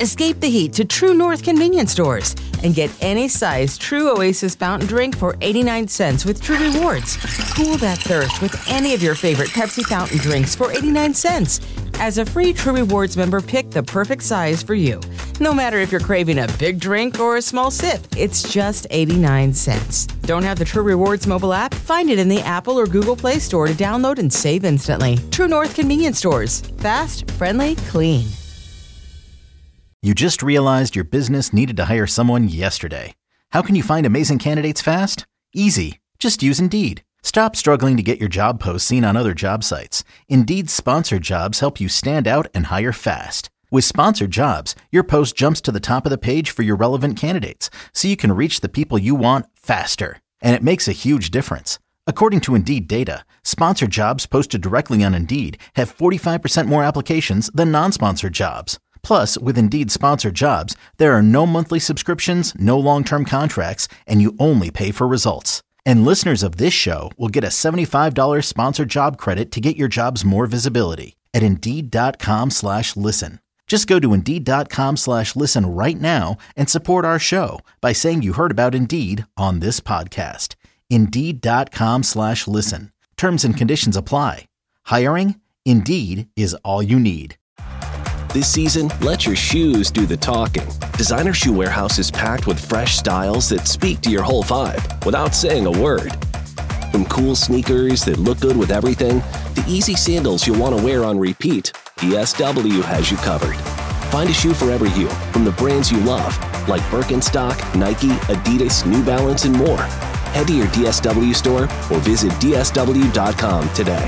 Escape the heat to True North convenience stores and get any size True Oasis fountain drink for 89 cents with True Rewards. Cool that thirst with any of your favorite Pepsi fountain drinks for 89 cents. As a free True Rewards member, pick the perfect size for you. No matter if you're craving a big drink or a small sip, it's just 89 cents. Don't have the True Rewards mobile app? Find it in the Apple or Google Play Store to download and save instantly. True North convenience stores. Fast, friendly, clean. You just realized your business needed to hire someone yesterday. How can you find amazing candidates fast? Easy. Just use Indeed. Stop struggling to get your job posts seen on other job sites. Indeed's sponsored jobs help you stand out and hire fast. With sponsored jobs, your post jumps to the top of the page for your relevant candidates, so you can reach the people you want faster. And it makes a huge difference. According to Indeed data, sponsored jobs posted directly on Indeed have 45% more applications than non-sponsored jobs. Plus, with Indeed sponsored jobs, there are no monthly subscriptions, no long-term contracts, and you only pay for results. And listeners of this show will get a $75 sponsored job credit to get your jobs more visibility at Indeed.com/listen. Just go to Indeed.com/listen right now and support our show by saying you heard about Indeed on this podcast. Indeed.com/listen. Terms and conditions apply. Hiring? Indeed is all you need. This season, let your shoes do the talking. Designer Shoe Warehouse is packed with fresh styles that speak to your whole vibe without saying a word. From cool sneakers that look good with everything to easy sandals you'll want to wear on repeat, DSW has you covered. Find a shoe for every you from the brands you love, like Birkenstock, Nike, Adidas, New Balance, and more. Head to your DSW store or visit DSW.com today.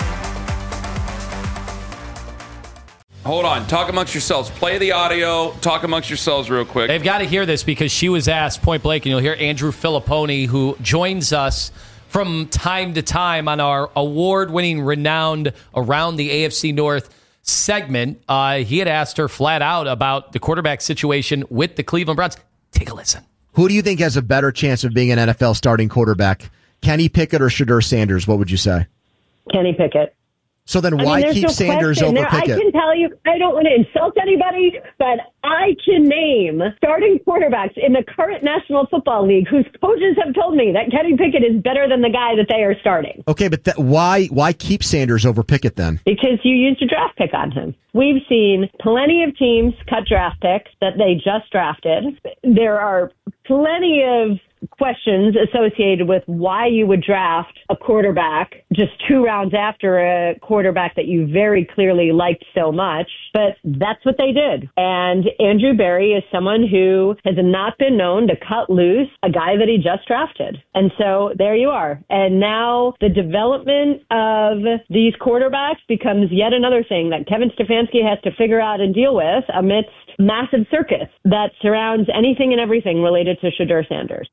Hold on. Talk amongst yourselves. Play the audio. Talk amongst yourselves real quick. They've got to hear this because she was asked point blank, and you'll hear Andrew Filipponi, who joins us from time to time on our award-winning, renowned Around the AFC North segment. He had asked her flat out about the quarterback situation with the Cleveland Browns. Take a listen. Who do you think has a better chance of being an NFL starting quarterback? Kenny Pickett or Shedeur Sanders? What would you say? Kenny Pickett. So then why keep Sanders over Pickett? I can tell you, I don't want to insult anybody, but I can name starting quarterbacks in the current National Football League whose coaches have told me that Kenny Pickett is better than the guy that they are starting. Okay, but why keep Sanders over Pickett then? Because you used a draft pick on him. We've seen plenty of teams cut draft picks that they just drafted. There are plenty of questions associated with why you would draft a quarterback just 2 rounds after a quarterback that you very clearly liked so much. But that's what they did. And Andrew Berry is someone who has not been known to cut loose a guy that he just drafted. And so there you are. And now the development of these quarterbacks becomes yet another thing that Kevin Stefanski has to figure out and deal with amidst massive circus that surrounds anything and everything related to Shedeur Sanders.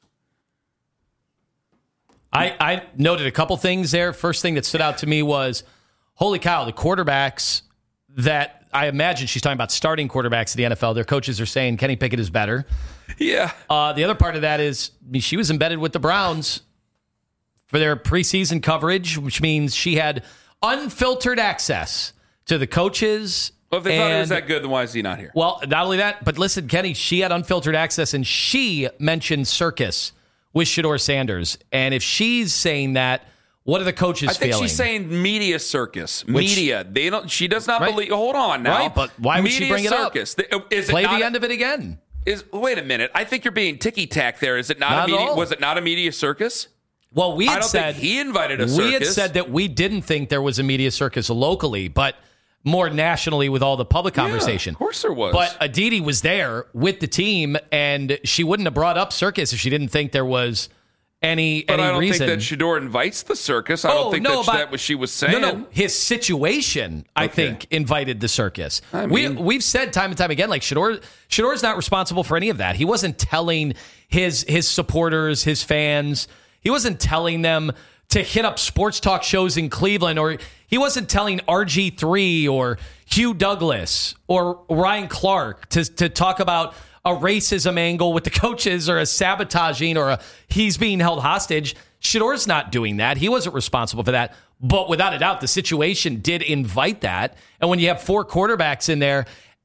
I noted a couple things there. First thing that stood out to me was, holy cow, the quarterbacks that I imagine she's talking about starting quarterbacks in the NFL, their coaches are saying Kenny Pickett is better. Yeah. The other part of that is she was embedded with the Browns for their preseason coverage, which means she had unfiltered access to the coaches. Well, if they thought he was that good, then why is he not here? Well, not only that, but listen, Kenny, she had unfiltered access, and she mentioned circus with Shedeur Sanders. And if she's saying that, what are the coaches feeling? I think she's saying media circus. Media. They don't. She does not believe. Hold on now. Right, but why would she bring it up? Play the end of it again. Wait a minute. I think you're being ticky-tack there. Is it not a media? Was it not a media circus? Well, we had think he invited a circus. We had said that we didn't think there was a media circus locally, but more nationally with all the public conversation. Of course there was. But Aditi was there with the team, and she wouldn't have brought up circus if she didn't think there was any reason. But I don't think that Shedeur invites the circus. I don't think that what she was saying. No. His situation, I think, invited the circus. We've said time and time again, like Shedor's not responsible for any of that. He wasn't telling his supporters, his fans, he wasn't telling them to hit up sports talk shows in Cleveland, or he wasn't telling RG3 or Hugh Douglas or Ryan Clark to talk about a racism angle with the coaches or a sabotaging or he's being held hostage. Shedor's not doing that. He wasn't responsible for that. But without a doubt, the situation did invite that. And when you have 4 quarterbacks in there,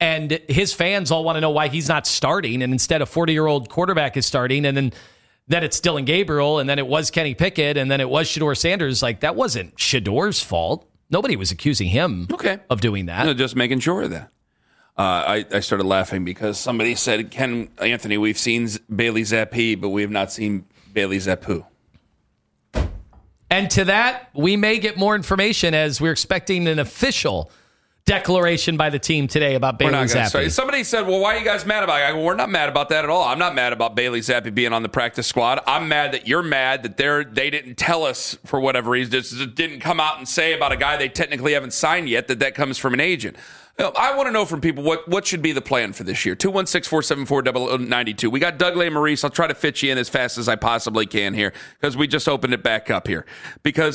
And his fans all want to know why he's not starting. And instead, a 40-year-old quarterback is starting. And then it's Dillon Gabriel. And then it was Kenny Pickett. And then it was Shedeur Sanders. Like, that wasn't Shedor's fault. Nobody was accusing him of doing that. No, just making sure of that. I started laughing because somebody said, Anthony, we've seen Bailey Zappi, but we have not seen Bailey Zappu. And to that, we may get more information as we're expecting an official declaration by the team today about Bailey Zappi. Somebody said, well, why are you guys mad about it? I go, we're not mad about that at all. I'm not mad about Bailey Zappi being on the practice squad. I'm mad that you're mad that they didn't tell us for whatever reason. Just didn't come out and say about a guy they technically haven't signed yet that comes from an agent. I want to know from people what should be the plan for this year. 216-474-0092. We got Doug Maurice. I'll try to fit you in as fast as I possibly can here because we just opened it back up here. Because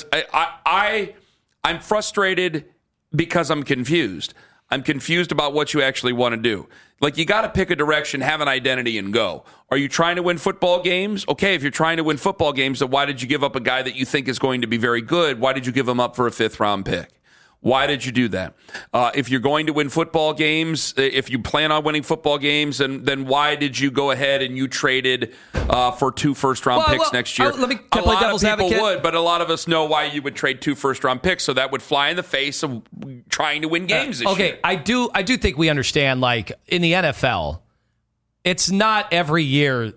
I'm frustrated because I'm confused. I'm confused about what you actually want to do. Like, you got to pick a direction, have an identity, and go. Are you trying to win football games? Okay, if you're trying to win football games, then why did you give up a guy that you think is going to be very good? Why did you give him up for a 5th-round pick? Why did you do that? If you're going to win football games, if you plan on winning football games, then why did you go ahead and you traded for 2 first-round picks next year? Let me a lot of people advocate. would, but a lot of us know why you would trade 2 first-round picks, so that would fly in the face of trying to win games this year. I do think we understand, like, in the NFL, it's not every year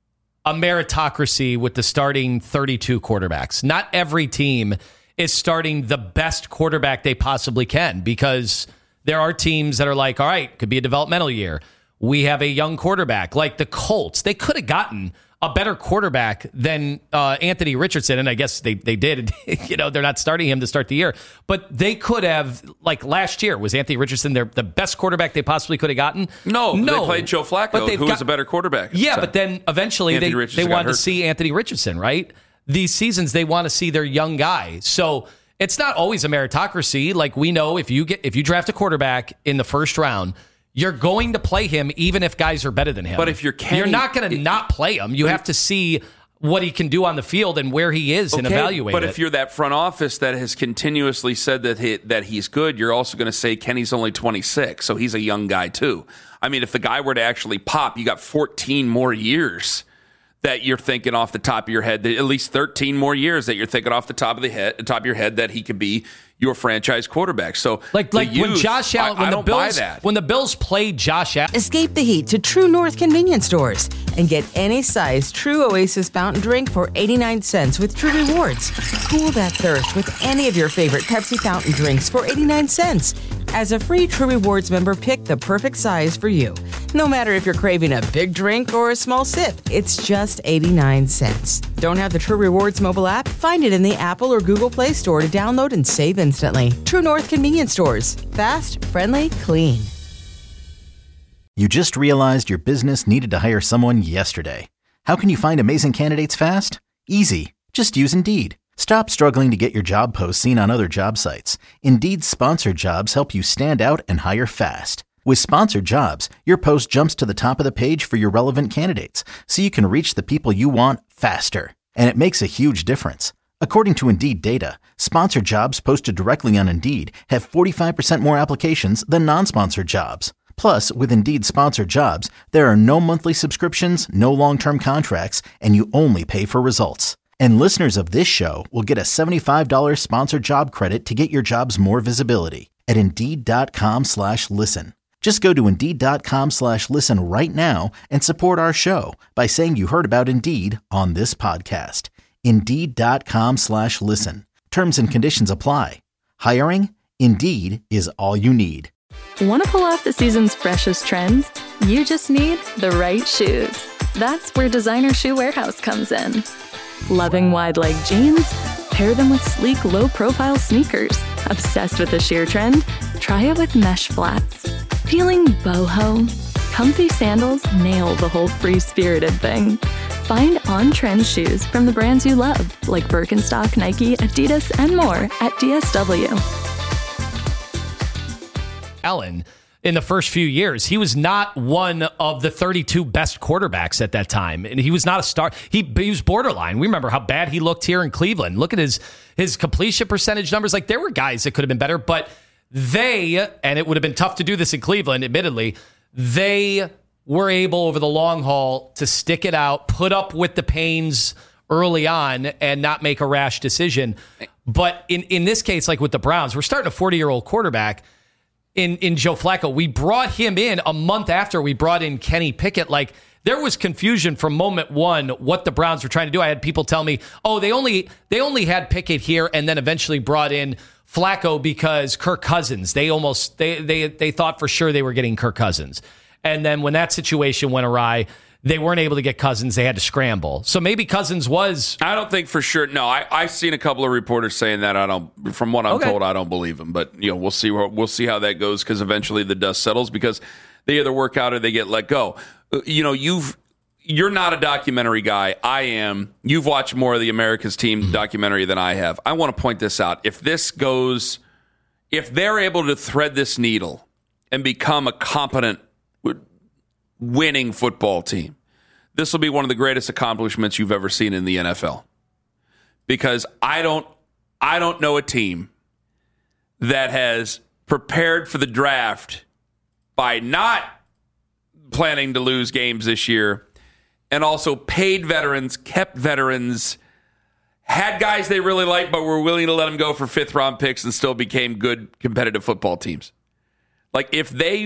a meritocracy with the starting 32 quarterbacks. Not every team is starting the best quarterback they possibly can, because there are teams that are like, all right, could be a developmental year. We have a young quarterback like the Colts. They could have gotten a better quarterback than Anthony Richardson, and I guess they did. They're not starting him to start the year, but they could have, like last year, was Anthony Richardson the best quarterback they possibly could have gotten? No. They played Joe Flacco, who was a better quarterback. Yeah, but then eventually they wanted to see Anthony Richardson, right? These seasons, they want to see their young guy. So it's not always a meritocracy. Like, we know if you draft a quarterback in the first round, you're going to play him even if guys are better than him. But if you're not going to not play him. You have to see what he can do on the field and where he is and evaluate it. But if you're that front office that has continuously said that he's good, you're also going to say Kenny's only 26, so he's a young guy too. I mean, if the guy were to actually pop, you got 14 more years that you're thinking off the top of your head, at least 13 more years that you're thinking off the top of your head that he could be your franchise quarterback. So, when Josh Allen, when the Bills played Josh Allen. Escape the heat to True North convenience stores and get any size True Oasis fountain drink for 89 cents with True Rewards. Cool that thirst with any of your favorite Pepsi fountain drinks for 89 cents. As a free True Rewards member, pick the perfect size for you. No matter if you're craving a big drink or a small sip, it's just 89 cents. Don't have the True Rewards mobile app? Find it in the Apple or Google Play Store to download and save instantly. True North convenience stores. Fast, friendly, clean. You just realized your business needed to hire someone yesterday. How can you find amazing candidates fast? Easy. Just use Indeed. Stop struggling to get your job posts seen on other job sites. Indeed's sponsored jobs help you stand out and hire fast. With sponsored jobs, your post jumps to the top of the page for your relevant candidates, so you can reach the people you want faster. And it makes a huge difference. According to Indeed data, sponsored jobs posted directly on Indeed have 45% more applications than non-sponsored jobs. Plus, with Indeed sponsored jobs, there are no monthly subscriptions, no long-term contracts, and you only pay for results. And listeners of this show will get a $75 sponsored job credit to get your jobs more visibility at Indeed.com/listen. Just go to Indeed.com/listen right now and support our show by saying you heard about Indeed on this podcast. Indeed.com/listen. Terms and conditions apply. Hiring? Indeed is all you need. Want to pull off the season's freshest trends? You just need the right shoes. That's where Designer Shoe Warehouse comes in. Loving wide leg jeans? Pair them with sleek, low-profile sneakers. Obsessed with the sheer trend? Try it with mesh flats. Feeling boho? Comfy sandals nail the whole free-spirited thing. Find on-trend shoes from the brands you love, like Birkenstock, Nike, Adidas, and more at DSW. Allen, in the first few years, he was not one of the 32 best quarterbacks at that time. And he was not a star. He was borderline. We remember how bad he looked here in Cleveland. Look at his completion percentage numbers. Like, there were guys that could have been better, but and it would have been tough to do this in Cleveland, admittedly, they were able over the long haul to stick it out, put up with the pains early on, and not make a rash decision. But in this case, like with the Browns, we're starting a 40-year-old quarterback in Joe Flacco. We brought him in a month after we brought in Kenny Pickett. Like, there was confusion from moment one what the Browns were trying to do. I had people tell me, oh, they only had Pickett here and then eventually brought in Flacco because Kirk Cousins. They thought for sure they were getting Kirk Cousins. And then when that situation went awry, they weren't able to get Cousins. They had to scramble. So maybe Cousins was... I don't think for sure. No, I've seen a couple of reporters saying that. From what I'm told, I don't believe them. But we'll see how that goes, because eventually the dust settles, because they either work out or they get let go. You're not a documentary guy. I am. You've watched more of the America's Team documentary than I have. I want to point this out. If they're able to thread this needle and become a competent, winning football team, this will be one of the greatest accomplishments you've ever seen in the NFL. Because I don't know a team that has prepared for the draft by not planning to lose games this year, and also paid veterans, kept veterans, had guys they really liked but were willing to let them go for fifth-round picks, and still became good competitive football teams. Like, if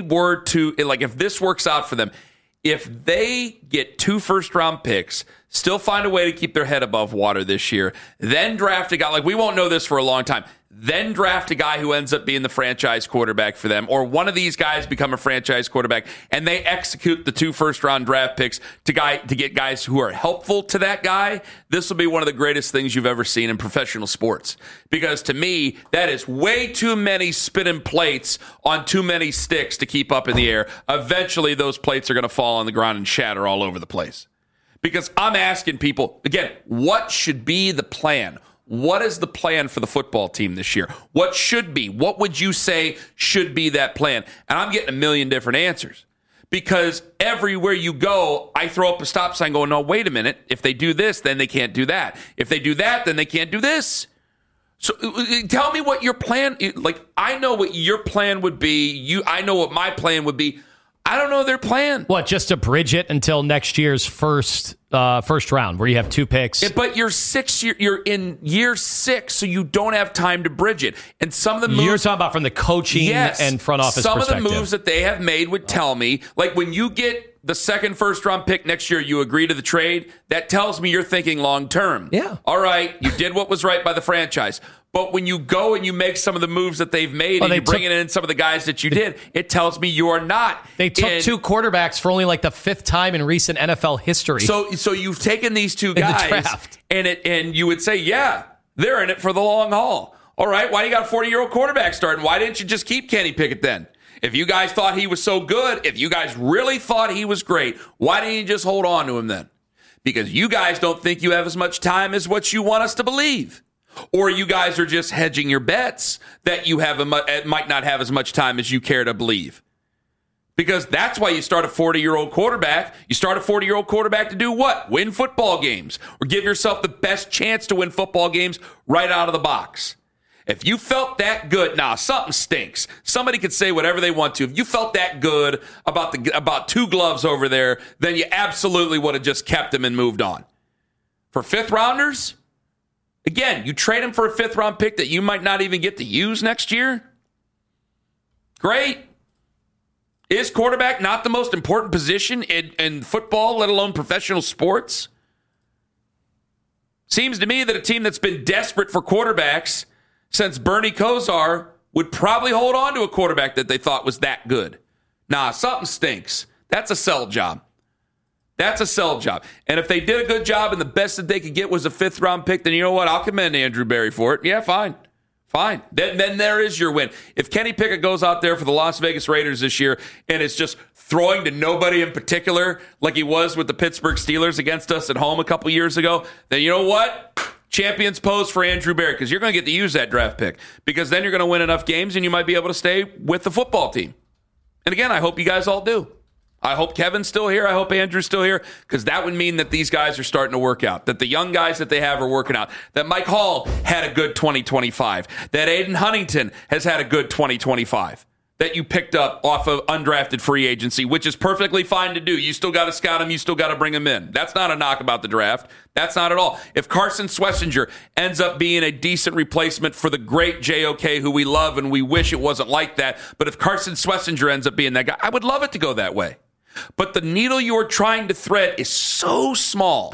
this works out for them, if they get 2 first-round picks, still find a way to keep their head above water this year, then draft a guy, like, we won't know this for a long time, then draft a guy who ends up being the franchise quarterback for them, or one of these guys become a franchise quarterback, and they execute the 2 first-round draft picks to get guys who are helpful to that guy, this will be one of the greatest things you've ever seen in professional sports. Because to me, that is way too many spinning plates on too many sticks to keep up in the air. Eventually, those plates are going to fall on the ground and shatter all over the place. Because I'm asking people, again, what should be the plan? What is the plan for the football team this year? What should be? What would you say should be that plan? And I'm getting a million different answers. Because everywhere you go, I throw up a stop sign going, no, wait a minute. If they do this, then they can't do that. If they do that, then they can't do this. So tell me what your plan, like, I know what your plan would be. I know what my plan would be. I don't know their plan. What, just to bridge it until next year's first round, where you have 2 picks? But you're in year 6, so you don't have time to bridge it. And some of the moves you're talking about from the coaching and front office perspective. Some of the moves that they have made would tell me, like, when you get the second first-round pick next year, you agree to the trade. That tells me you're thinking long term. Yeah. All right, you did what was right by the franchise. But when you go and you make some of the moves that they've made, and you're bringing in some of the guys that you did, it tells me you are not. They took 2 quarterbacks for only like the 5th time in recent NFL history. So you've taken these 2 guys, and you would say, yeah, they're in it for the long haul. All right, why do you got a 40-year-old quarterback starting? Why didn't you just keep Kenny Pickett then? If you guys thought he was so good, if you guys really thought he was great, why didn't you just hold on to him then? Because you guys don't think you have as much time as what you want us to believe. Or you guys are just hedging your bets that you might not have as much time as you care to believe. Because that's why you start a 40-year-old quarterback. You start a 40-year-old quarterback to do what? Win football games. Or give yourself the best chance to win football games right out of the box. If you felt that good, something stinks. Somebody could say whatever they want to. If you felt that good about 2 gloves over there, then you absolutely would have just kept them and moved on. For 5th rounders, again, you trade him for a 5th-round pick that you might not even get to use next year? Great. Is quarterback not the most important position in football, let alone professional sports? Seems to me that a team that's been desperate for quarterbacks since Bernie Kosar would probably hold on to a quarterback that they thought was that good. Something stinks. That's a sell job. That's a sell job. And if they did a good job and the best that they could get was a 5th-round pick, then you know what? I'll commend Andrew Berry for it. Yeah, fine. Then there is your win. If Kenny Pickett goes out there for the Las Vegas Raiders this year and is just throwing to nobody in particular like he was with the Pittsburgh Steelers against us at home a couple years ago, then you know what? Champions pose for Andrew Berry, because you're going to get to use that draft pick, because then you're going to win enough games and you might be able to stay with the football team. And again, I hope you guys all do. I hope Kevin's still here. I hope Andrew's still here, because that would mean that these guys are starting to work out, that the young guys that they have are working out, that Mike Hall had a good 2025, that Aiden Huntington has had a good 2025, that you picked up off of undrafted free agency, which is perfectly fine to do. You still got to scout him. You still got to bring him in. That's not a knock about the draft. That's not at all. If Carson Swessinger ends up being a decent replacement for the great JOK, who we love and we wish it wasn't like that, but if Carson Swessinger ends up being that guy, I would love it to go that way. But the needle you are trying to thread is so small.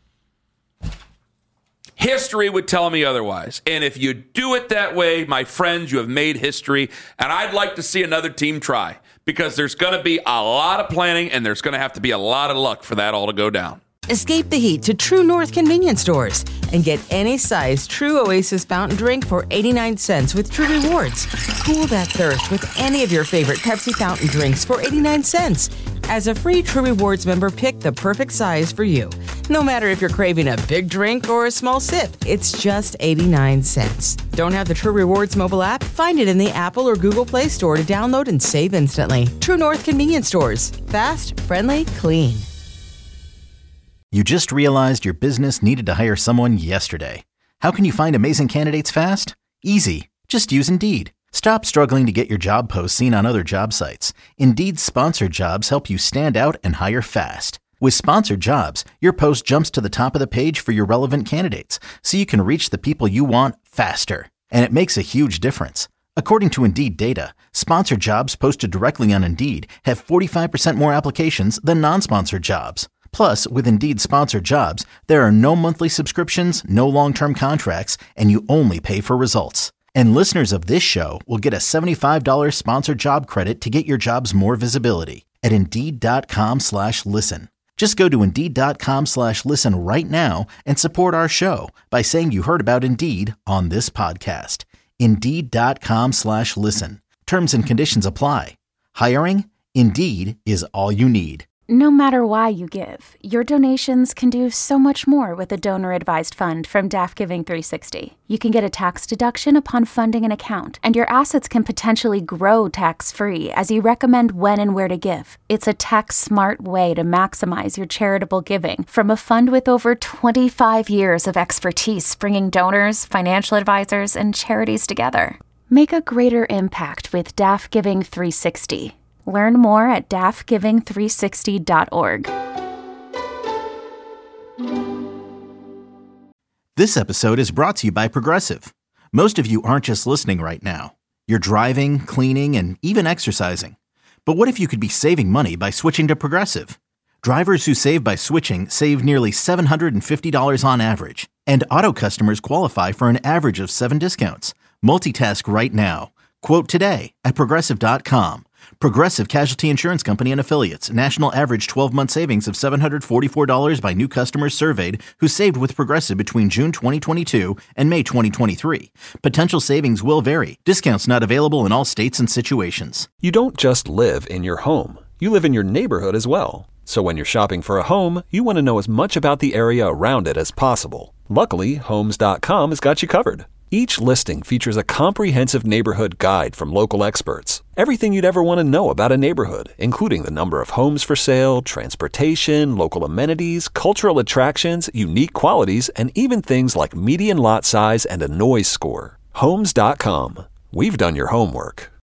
History would tell me otherwise. And if you do it that way, my friends, you have made history. And I'd like to see another team try, because there's going to be a lot of planning and there's going to have to be a lot of luck for that all to go down. Escape the heat to True North convenience stores and get any size True Oasis fountain drink for 89 cents with True Rewards. Cool that thirst with any of your favorite Pepsi fountain drinks for 89 cents. As a free True Rewards member, pick the perfect size for you. No matter if you're craving a big drink or a small sip, it's just 89 cents. Don't have the True Rewards mobile app? Find it in the Apple or Google Play Store to download and save instantly. True North convenience stores. Fast, friendly, clean. You just realized your business needed to hire someone yesterday. How can you find amazing candidates fast? Easy. Just use Indeed. Stop struggling to get your job posts seen on other job sites. Indeed's sponsored jobs help you stand out and hire fast. With sponsored jobs, your post jumps to the top of the page for your relevant candidates, so you can reach the people you want faster. And it makes a huge difference. According to Indeed data, sponsored jobs posted directly on Indeed have 45% more applications than non-sponsored jobs. Plus, with Indeed sponsored jobs, there are no monthly subscriptions, no long-term contracts, and you only pay for results. And listeners of this show will get a $75 sponsored job credit to get your jobs more visibility at Indeed.com/listen. Just go to Indeed.com/listen right now and support our show by saying you heard about Indeed on this podcast. Indeed.com/listen. Terms and conditions apply. Hiring? Indeed is all you need. No matter why you give, your donations can do so much more with a donor-advised fund from DAF Giving 360. You can get a tax deduction upon funding an account, and your assets can potentially grow tax-free as you recommend when and where to give. It's a tax-smart way to maximize your charitable giving from a fund with over 25 years of expertise bringing donors, financial advisors, and charities together. Make a greater impact with DAF Giving 360. Learn more at dafgiving360.org. This episode is brought to you by Progressive. Most of you aren't just listening right now. You're driving, cleaning, and even exercising. But what if you could be saving money by switching to Progressive? Drivers who save by switching save nearly $750 on average. And auto customers qualify for an average of 7 discounts. Multitask right now. Quote today at Progressive.com. Progressive Casualty Insurance Company and Affiliates. National average 12-month savings of $744 by new customers surveyed who saved with Progressive between June 2022 and May 2023. Potential savings will vary. Discounts not available in all states and situations. You don't just live in your home. You live in your neighborhood as well. So when you're shopping for a home, you want to know as much about the area around it as possible. Luckily, Homes.com has got you covered. Each listing features a comprehensive neighborhood guide from local experts. Everything you'd ever want to know about a neighborhood, including the number of homes for sale, transportation, local amenities, cultural attractions, unique qualities, and even things like median lot size and a noise score. Homes.com. We've done your homework.